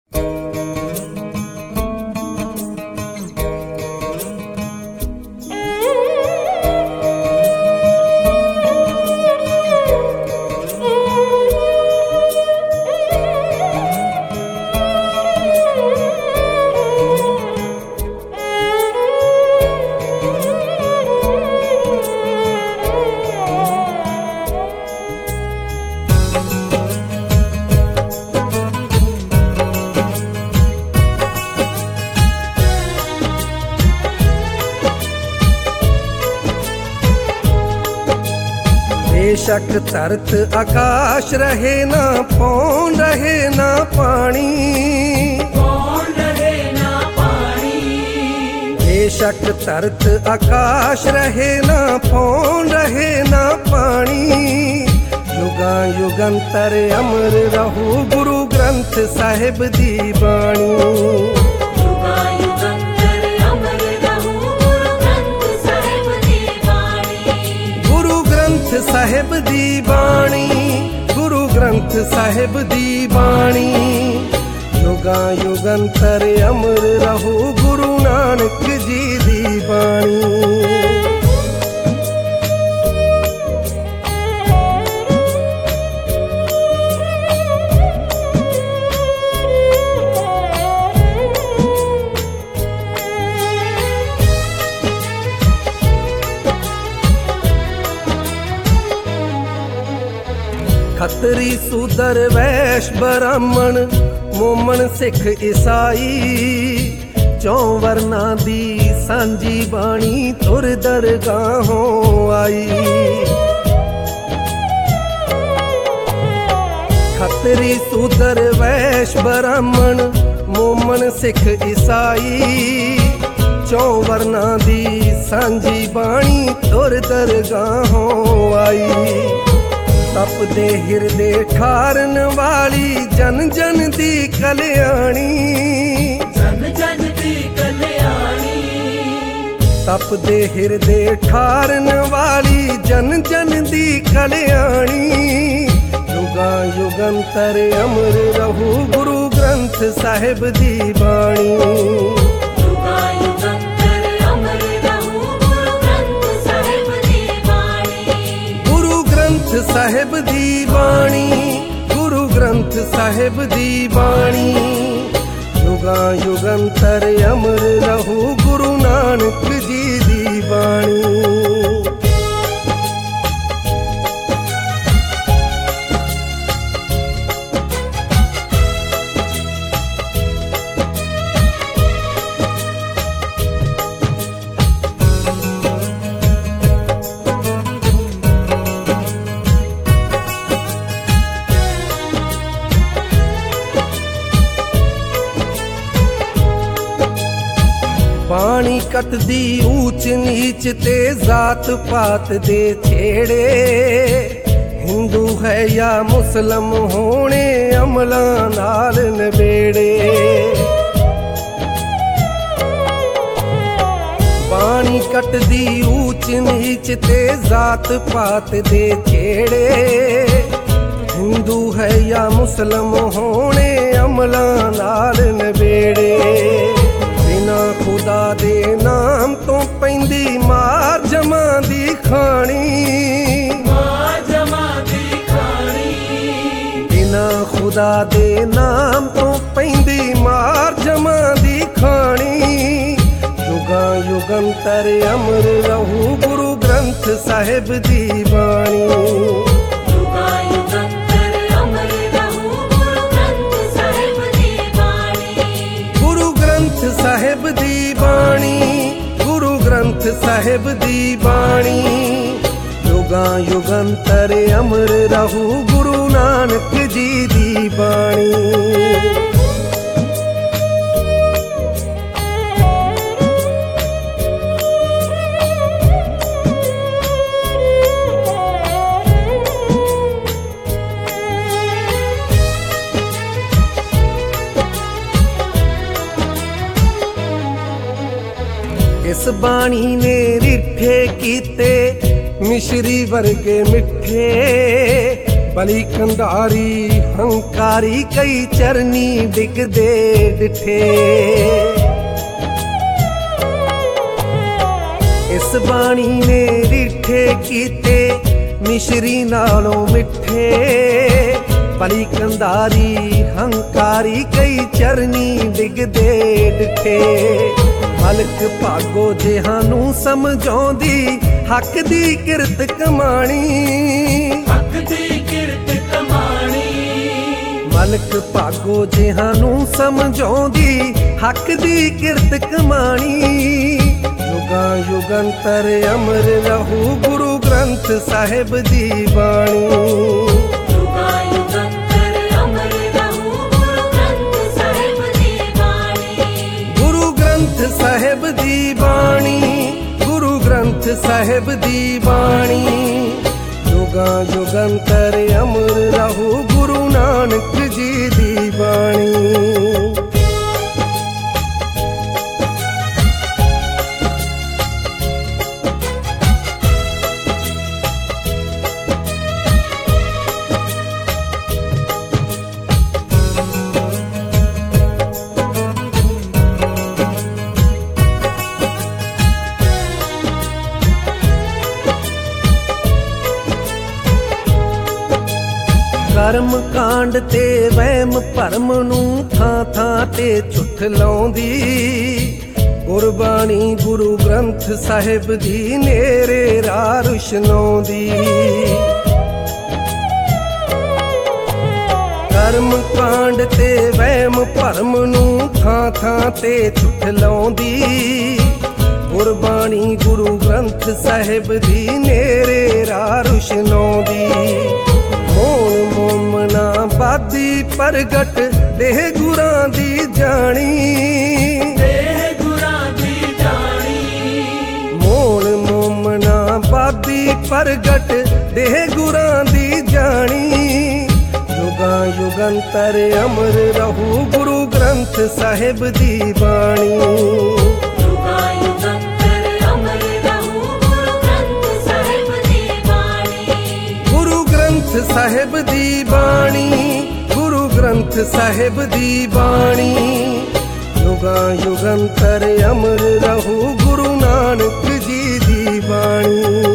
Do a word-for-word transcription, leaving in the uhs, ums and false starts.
बेशक धरत आकाश रहे ना पौन रहे ना पानी, पौन रहे ना पानी। बेशक धरत आकाश रहे ना पौन रहे ना पानी। युगा युगंतर अमर रहू गुरु ग्रंथ साहिब दी बाणी। युगा युगंतर अमर रहू गुरु ग्रंथ साहिब दी बाणी। गुरु ग्रंथ साहिब दी बाणी, गुरु ग्रंथ साहिब दी बाणी। युगा युगंतर अमर रहू गुरु नानक जी दी बाणी। खतरी सूदर वैश ब्राह्मण मोमन सिख ईसाई। चौं वर्ना दी सांझी बाणी तुर दरगाहों आई। खतरी सूदर वैश ब्राह्मण मोमन सिख ईसाई। चौं वर्ना दी सांझी बाणी तुर दरगाहों आई। तपदे हिरदे ठारन वाली जन जन दी कल्याणी। जन जन दी कल्याणी। तपदे हिरदे ठारन वाली जन जन दी कल्याणी। युगा युगंतर अमर रहू गुरु ग्रंथ साहिब दी बाणी। युगा युगंतर अमर रहू गुरु ग्रंथ साहिब दी बाणी। गुरु ग्रंथ साहिब दी बाणी, गुरु ग्रंथ साहिब दी बाणी। युगा युगंतर अमर रहू गुरु नानक जी दी बाणी। बाणी कटदी ऊंच नीच ते जात पात दे छेड़े। हिंदू है या मुस्लिम होने अमला नाल नबेड़े। बाणी कटदी ऊंच नीच ते जात पात दे छेड़े। हिंदू है या मुस्लिम होने अमला नाल नबेड़े। बिना खुदा दे नाम तो पैंदी मार जमा दी खानी। मार जमा दी खानी। बिना खुदा दे नाम तो पैंदी मार जमा दी खानी। युगा युगंतर अमर रहू गुरु ग्रंथ साहिब दी बाणी। युगा युगंतर अमर रहू गुरु ग्रंथ साहिब दी बाणी। गुरु ग्रंथ साहिब दी बाणी, गुरु ग्रंथ साहिब दी बाणी। युगा युगंतर अमर रहू गुरु नानक जी दी बाणी। इस बाणी ने रिठे कीते मिश्री वर्गे मिठे। ਭਲੀ ਕੰਧਾਰੀ ਹੰਕਾਰੀ ਕਈ ਚਰਨੀ ਡਿੱਗਦੇ ਡਿਠੇ। ਇਸ ਬਾਣੀ ਨੇ ਰਿੱਠੇ ਕੀਤੇ ਮਿਸ਼ਰੀ ਨਾਲੋਂ ਮਿੱਠੇ। ਭਲੀ ਕੰਧਾਰੀ ਹੰਕਾਰੀ ਕਈ ਚਰਨੀ ਡਿੱਗਦੇ ਡਿਠੇ। ਮਲਕ ਭਾਗੋ ਜਿਹਾਂ ਨੂੰ ਸਮਝਾਉਂਦੀ ਹੱਕ ਦੀ ਕਿਰਤ ਕਮਾਣੀ। ਹੱਕ ਦੀ ਕਿਰਤ ਕਮਾਣੀ। ਮਲਕ ਭਾਗੋ ਜਿਹਾਂ ਨੂੰ ਸਮਝਾਉਂਦੀ ਹੱਕ ਦੀ ਕਿਰਤ ਕਮਾਣੀ। ਯੁਗਾਂ ਯੁਗੰਤਰ ਅਮਰ ਰਹੂ ਗੁਰੂ ਗ੍ਰੰਥ ਸਾਹਿਬ ਦੀ ਬਾਣੀ। ਯੁਗਾਂ ਯੁਗੰਤਰ ਅਮਰ ਰਹੂ ਗੁਰੂ ਗ੍ਰੰਥ ਸਾਹਿਬ ਦੀ ਬਾਣੀ। ਗੁਰੂ ਗ੍ਰੰਥ ਸਾਹਿਬ ਦੀ ਬਾਣੀ। ਗੁਰੂ ਗ੍ਰੰਥ ਸਾਹਿਬ ਦੀ ਬਾਣੀ। ਯੁਗਾਂ ਯੁਗੰਤਰ ਅਮਰ ਰਹੂ ਗੁਰੂ ਨਾਨਕ ਜੀ ਦੀ ਬਾਣੀ। ਕਰਮ ਕਾਂਡ ਤੇ ਵਹਿਮ ਭਰਮ ਨੂੰ ਥਾਂ ਥਾਂ ਤੇ ਝੁਠਲਾਉਂਦੀ। ਗੁਰਬਾਣੀ ਗੁਰੂ ਗ੍ਰੰਥ ਸਾਹਿਬ ਦੀ ਨੇਰੇ ਰਾਹ ਰੁਸ਼ਨਾਉਂਦੀ। ਕਰਮ ਕਾਂਡ ਤੇ ਵਹਿਮ ਭਰਮ ਨੂੰ ਥਾਂ ਥਾਂ ਤੇ ਝੁਠਲਾਉਂਦੀ। ਗੁਰਬਾਣੀ ਗੁਰੂ ਗ੍ਰੰਥ ਸਾਹਿਬ ਦੀ ਨੇਰੇ ਰਾਹ ਰੁਸ਼ਨਾਉਂਦੀ। ਮੋਣ ਮੋਮਨਾ ਬਾਦੀ ਪ੍ਰਗਟ ਦੇਹ ਗੁਰਾਂ ਦੀ ਜਾਣੀ। ਦੇਹ ਗੁਰਾਂ ਦੀ ਜਾਣੀ। ਮੋਣ ਮੋਮਨਾ ਬਾਦੀ ਪ੍ਰਗਟ ਦੇਹ ਗੁਰਾਂ ਦੀ ਜਾਣੀ। ਯੁਗਾਂ ਯੁਗੰਤਰ ਅਮਰ ਰਹੂ ਗੁਰੂ ਗ੍ਰੰਥ ਸਾਹਿਬ ਦੀ ਬਾਣੀ। ਯੁਗਾਂ ਯੁਗੰਤਰ ਅਮਰ ਰਹੂ ਗੁਰੂ ਗ੍ਰੰਥ ਸਾਹਿਬ ਦੀ ਬਾਣੀ। ਗੁਰੂ ਗ੍ਰੰਥ ਸਾਹਿਬ ਦੀ ਬਾਣੀ। ਗੁਰੂ ਗ੍ਰੰਥ ਸਾਹਿਬ ਦੀ ਬਾਣੀ। ਯੁਗਾਂ ਯੁਗੰਤਰ ਅਮਰ ਰਹੂ ਗੁਰੂ ਨਾਨਕ ਜੀ ਦੀ ਬਾਣੀ।